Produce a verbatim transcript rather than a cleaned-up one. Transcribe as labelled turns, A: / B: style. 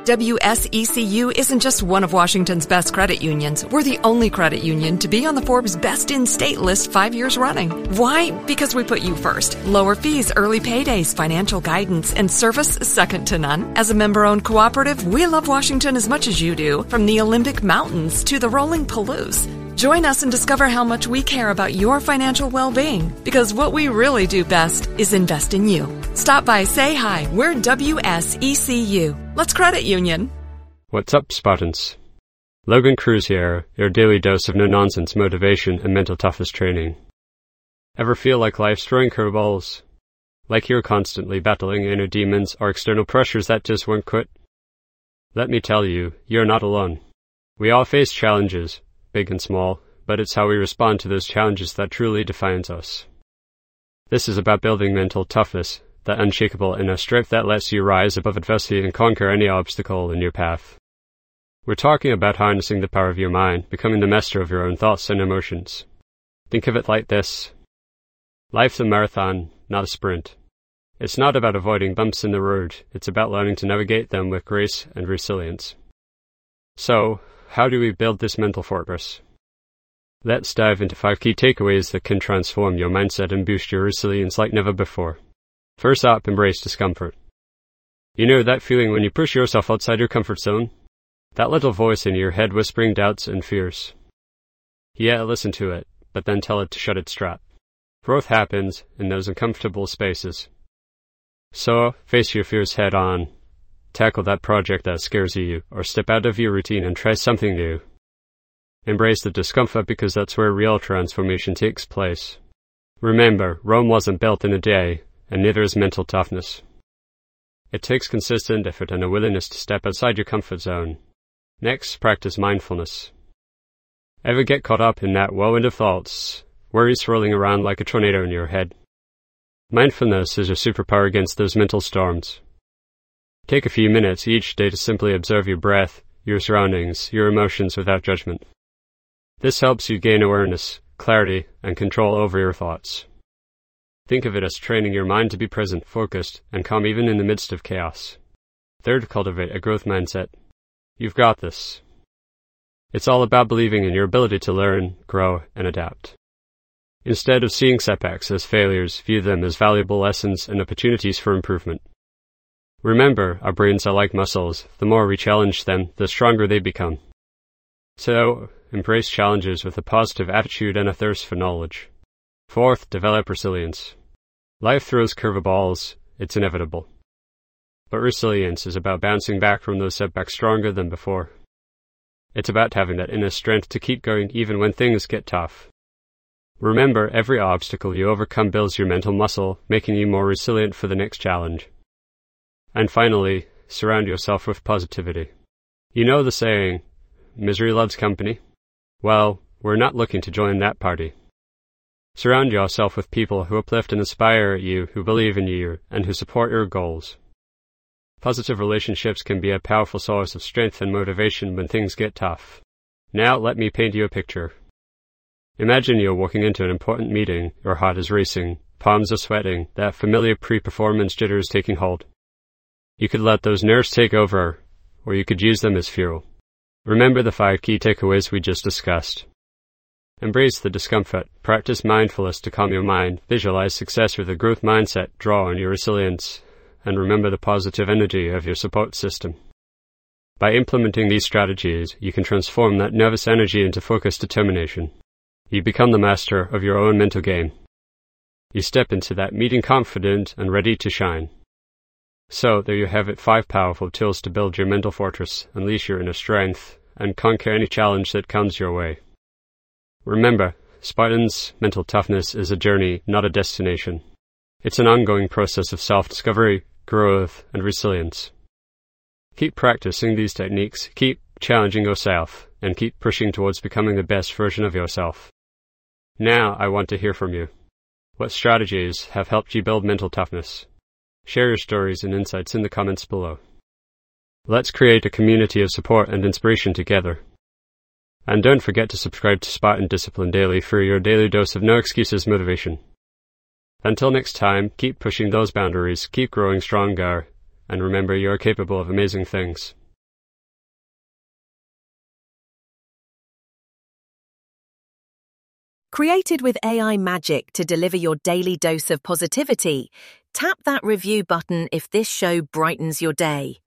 A: W S E C U isn't just one of Washington's best credit unions. We're the only credit union to be on the Forbes Best in State list five years running. Why? Because we put you first. Lower fees, early paydays, financial guidance, and service second to none. As a member-owned cooperative, we love Washington as much as you do, from the Olympic Mountains to the rolling Palouse. Join us and discover how much we care about your financial well-being, because what we really do best is invest in you. Stop by, say hi. We're W S E C U. Let's credit union.
B: What's up, Spartans? Logan Cruz here, your daily dose of no-nonsense motivation and mental toughness training. Ever feel like life's throwing curveballs? Like you're constantly battling inner demons or external pressures that just won't quit? Let me tell you, you're not alone. We all face challenges, big and small, but it's how we respond to those challenges that truly defines us. This is about building mental toughness, that unshakable inner strength that lets you rise above adversity and conquer any obstacle in your path. We're talking about harnessing the power of your mind, becoming the master of your own thoughts and emotions. Think of it like this. Life's a marathon, not a sprint. It's not about avoiding bumps in the road, it's about learning to navigate them with grace and resilience. So, how do we build this mental fortress? Let's dive into five key takeaways that can transform your mindset and boost your resilience like never before. First up, embrace discomfort. You know that feeling when you push yourself outside your comfort zone? That little voice in your head whispering doubts and fears. Yeah, listen to it, but then tell it to shut its trap. Growth happens in those uncomfortable spaces. So, face your fears head on. Tackle that project that scares you, or step out of your routine and try something new. Embrace the discomfort because that's where real transformation takes place. Remember, Rome wasn't built in a day, and neither is mental toughness. It takes consistent effort and a willingness to step outside your comfort zone. Next, practice mindfulness. Ever get caught up in that whirlwind of thoughts, worries swirling around like a tornado in your head? Mindfulness is your superpower against those mental storms. Take a few minutes each day to simply observe your breath, your surroundings, your emotions without judgment. This helps you gain awareness, clarity, and control over your thoughts. Think of it as training your mind to be present, focused, and calm even in the midst of chaos. Third, cultivate a growth mindset. You've got this. It's all about believing in your ability to learn, grow, and adapt. Instead of seeing setbacks as failures, view them as valuable lessons and opportunities for improvement. Remember, our brains are like muscles. The more we challenge them, the stronger they become. So, embrace challenges with a positive attitude and a thirst for knowledge. Fourth, develop resilience. Life throws curveballs, it's inevitable. But resilience is about bouncing back from those setbacks stronger than before. It's about having that inner strength to keep going even when things get tough. Remember, every obstacle you overcome builds your mental muscle, making you more resilient for the next challenge. And finally, surround yourself with positivity. You know the saying, misery loves company? Well, we're not looking to join that party. Surround yourself with people who uplift and inspire you, who believe in you, and who support your goals. Positive relationships can be a powerful source of strength and motivation when things get tough. Now let me paint you a picture. Imagine you're walking into an important meeting, your heart is racing, palms are sweating, that familiar pre-performance jitter is taking hold. You could let those nerves take over, or you could use them as fuel. Remember the five key takeaways we just discussed. Embrace the discomfort, practice mindfulness to calm your mind, visualize success with a growth mindset, draw on your resilience, and remember the positive energy of your support system. By implementing these strategies, you can transform that nervous energy into focused determination. You become the master of your own mental game. You step into that meeting confident and ready to shine. So, there you have it, five powerful tools to build your mental fortress, unleash your inner strength, and conquer any challenge that comes your way. Remember, Spartans, mental toughness is a journey, not a destination. It's an ongoing process of self-discovery, growth, and resilience. Keep practicing these techniques, keep challenging yourself, and keep pushing towards becoming the best version of yourself. Now, I want to hear from you. What strategies have helped you build mental toughness? Share your stories and insights in the comments below. Let's create a community of support and inspiration together. And don't forget to subscribe to Spartan Discipline Daily for your daily dose of no excuses motivation. Until next time, keep pushing those boundaries, keep growing stronger, and remember you are capable of amazing things.
C: Created with A I magic to deliver your daily dose of positivity, tap that review button if this show brightens your day.